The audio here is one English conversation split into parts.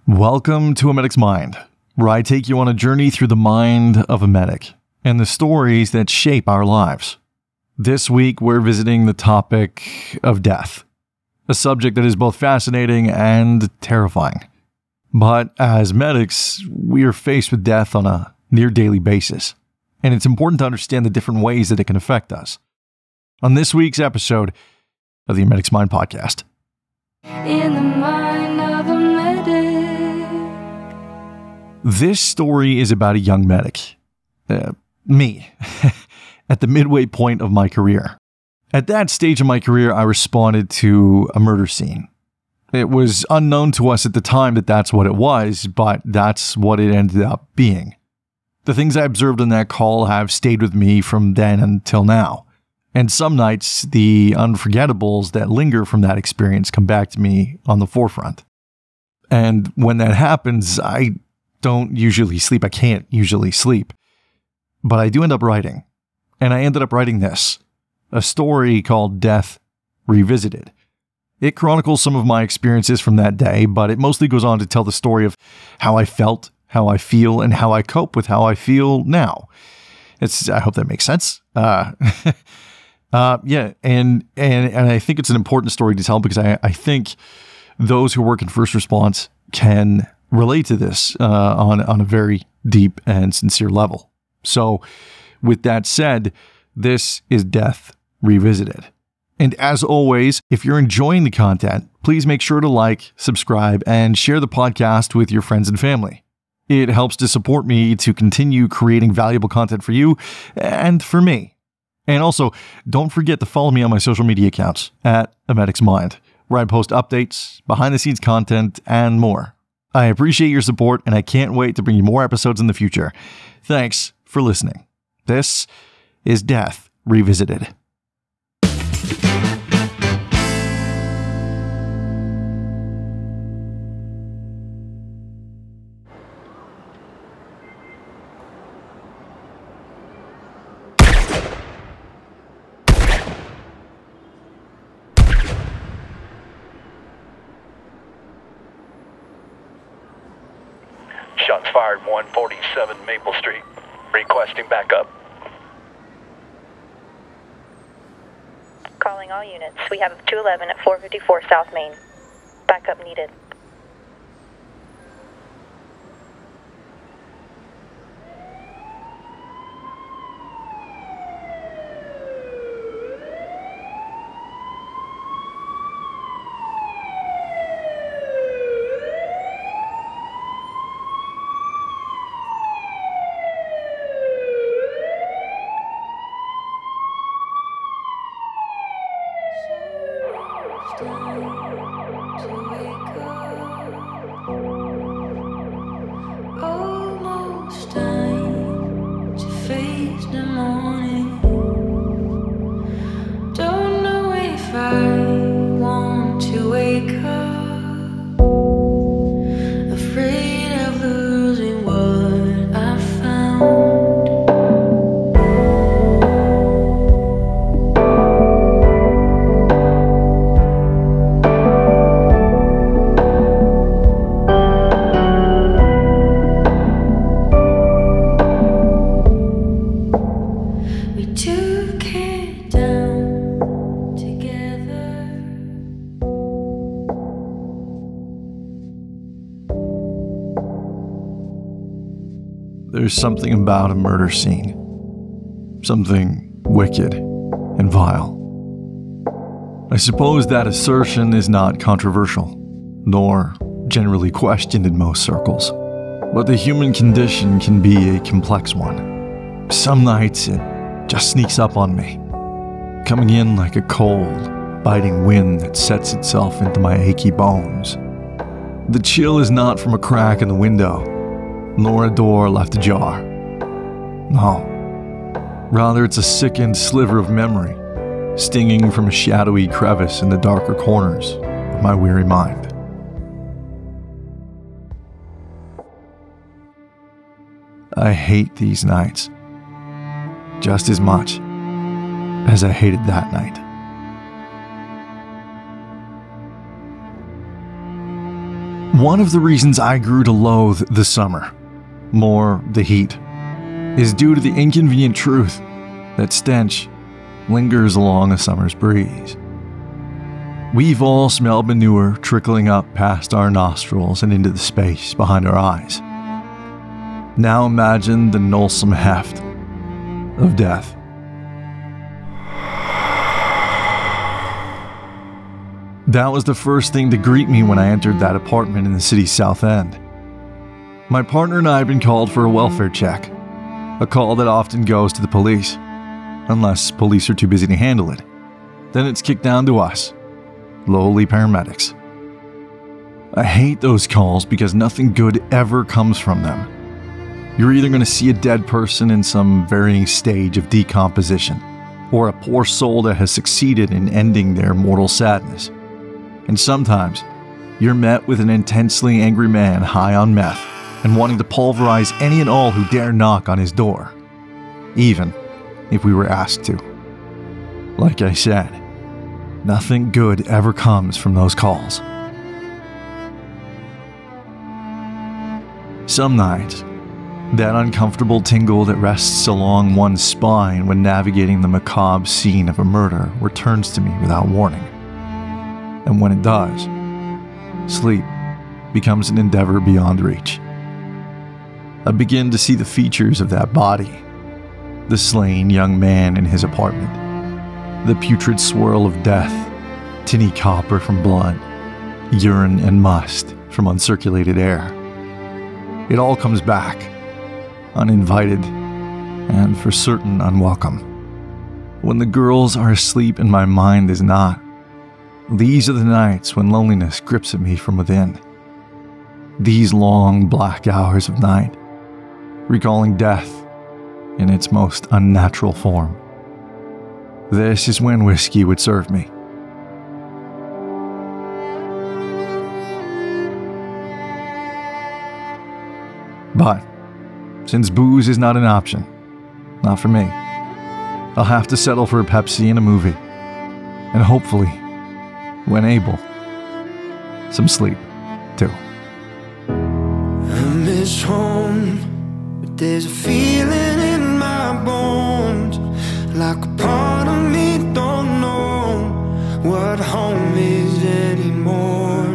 Welcome to A Medic's Mind, where I take you on a journey through the mind of a medic and the stories that shape our lives. This week, we're visiting the topic of death, a subject that is both fascinating and terrifying. But as medics, we are faced with death on a near daily basis, and it's important to understand the different ways that it can affect us. On this week's episode of the A Medic's Mind podcast. In the mind of a medic. This story is about a young medic. Me. At the midway point of my career. At that stage of my career, I responded to a murder scene. It was unknown to us at the time that that's what it was, but that's what it ended up being. The things I observed on that call have stayed with me from then until now. And some nights, the unforgettables that linger from that experience come back to me on the forefront. And when that happens, I don't usually sleep. I can't usually sleep. But I do end up writing. And I ended up writing this, a story called Death Revisited. It chronicles some of my experiences from that day, but it mostly goes on to tell the story of how I felt, how I feel, and how I cope with how I feel now. I hope that makes sense. And I think it's an important story to tell because I think those who work in first response can relate to this on a very deep and sincere level. So with that said, this is Death Revisited. And as always, if you're enjoying the content, please make sure to like, subscribe, and share the podcast with your friends and family. It helps to support me to continue creating valuable content for you and for me. And also, don't forget to follow me on my social media accounts at A Medic's Mind, where I post updates, behind-the-scenes content, and more. I appreciate your support, and I can't wait to bring you more episodes in the future. Thanks for listening. This is Death Revisited. Shots fired 147 Maple Street. Requesting backup. Calling all units. We have 211 at 454 South Main. Backup needed. Almost time to face the morning. Don't know if I want to wake up. Afraid of losing what I found. There's something about a murder scene. Something wicked and vile. I suppose that assertion is not controversial, nor generally questioned in most circles. But the human condition can be a complex one. Some nights it just sneaks up on me, coming in like a cold, biting wind that sets itself into my achy bones. The chill is not from a crack in the window, nor a door left ajar. No. Rather, it's a sickened sliver of memory, stinging from a shadowy crevice in the darker corners of my weary mind. I hate these nights just as much as I hated that night. One of the reasons I grew to loathe the summer, more the heat, is due to the inconvenient truth that stench lingers along a summer's breeze. We've all smelled manure trickling up past our nostrils and into the space behind our eyes. Now imagine the noisome heft of death. That was the first thing to greet me when I entered that apartment in the city's south end. My partner and I had been called for a welfare check, a call that often goes to the police, unless police are too busy to handle it. Then it's kicked down to us, lowly paramedics. I hate those calls because nothing good ever comes from them. You're either going to see a dead person in some varying stage of decomposition, or a poor soul that has succeeded in ending their mortal sadness. And sometimes, you're met with an intensely angry man high on meth and wanting to pulverize any and all who dare knock on his door, even if we were asked to. Like I said, nothing good ever comes from those calls. Some nights, that uncomfortable tingle that rests along one's spine when navigating the macabre scene of a murder returns to me without warning. And when it does, sleep becomes an endeavor beyond reach. I begin to see the features of that body, the slain young man in his apartment, the putrid swirl of death, tinny copper from blood, urine and must from uncirculated air. It all comes back, uninvited, and for certain unwelcome. When the girls are asleep and my mind is not, these are the nights when loneliness grips at me from within. These long black hours of night, recalling death in its most unnatural form. This is when whiskey would serve me. But since booze is not an option, not for me, I'll have to settle for a Pepsi and a movie. And hopefully, when able, some sleep, too. I miss home, but there's a feeling in my bones, like a part of me don't know what home is anymore.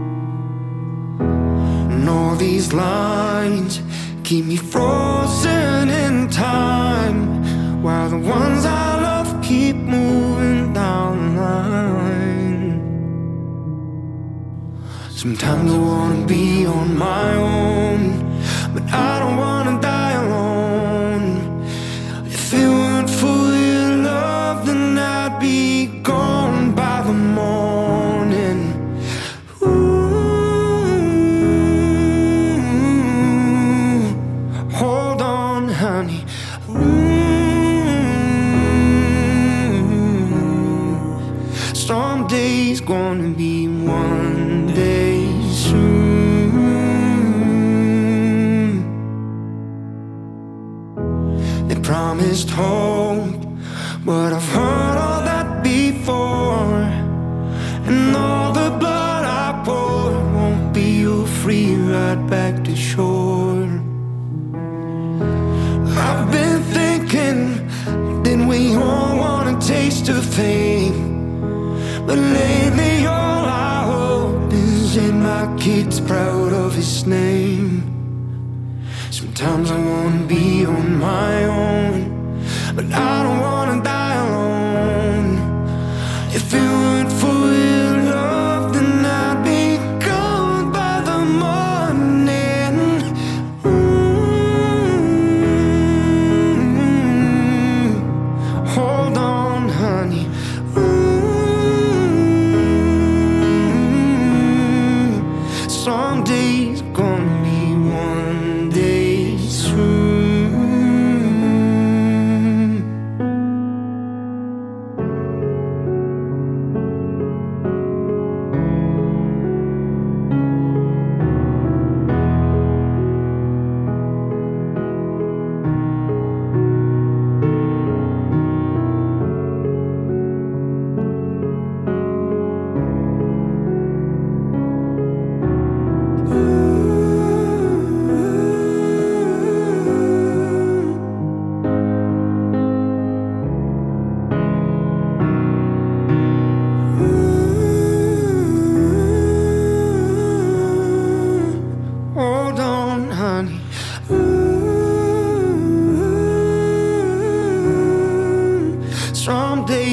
And all these lines keep me frozen in time, while the ones I love keep moving down the line. Sometimes I wanna be on my own, but I don't wanna die alone. If it weren't for your love, then I'd be gone by the morning. Hold on, honey. Someday's gonna be one day soon. They promised hope, but I've heard all that before. And all the blood I poured won't be your free ride back to shore. I've been thinking that we all want a taste of fame, but lately all I hope is that my kid's proud of his name. Sometimes I wanna be on my own, but I don't wanna die alone. If it weren't for your love, then I'd be gone by the morning. Hold on, honey. Someday's gonna be one day soon.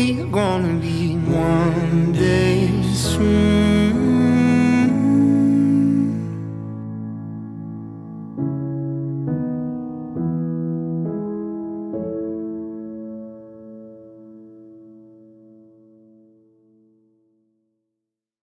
we're gonna be one day soon.